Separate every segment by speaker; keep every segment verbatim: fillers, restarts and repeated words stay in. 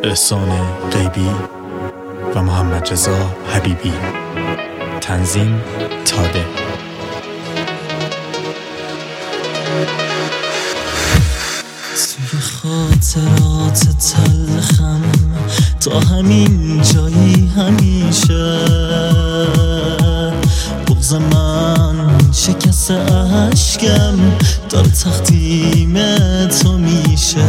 Speaker 1: احسان غیبی و محمد رضا حبیبی. تنظیم تاده.
Speaker 2: توی خاطرات تلخم تا همین جایی همیشه بغض من شکست عشقم داره تقدیم تو میشه.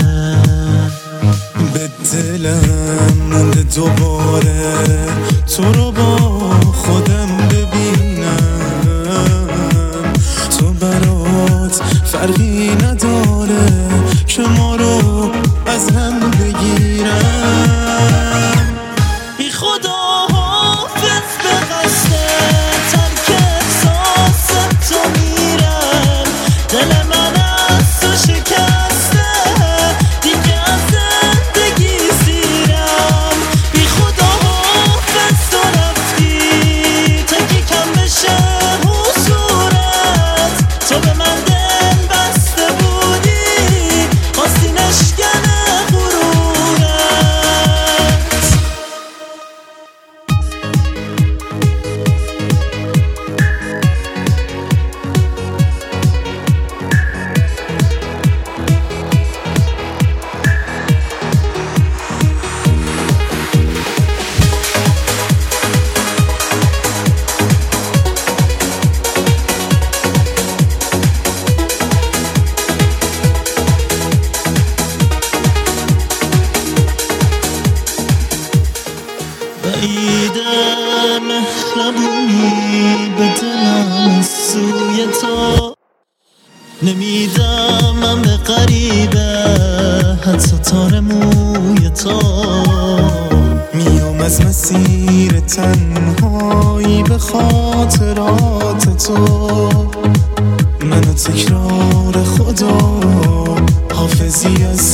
Speaker 2: به دلم مونده دوباره تو رو با خودم ببینم، تو برات فرقی نداره که ما رو از هم بگیرم. بی خدا حافظ به قصد ترک احساس تو میرم، دل من از تو شکسته دیگه از زندگی سیرم. بی خدا حافظ تو رفتی تا که کم بشه حضورت، تو به من دل بسته بودی خواستی نشکنه غرورت. بعیده مهربونی به دلم از سوی تو نمیدم، من به غریبه حتی تار موی تو. میام از مسیر تنهایی به خاطرات تو، منو تکرار خدا حافظی از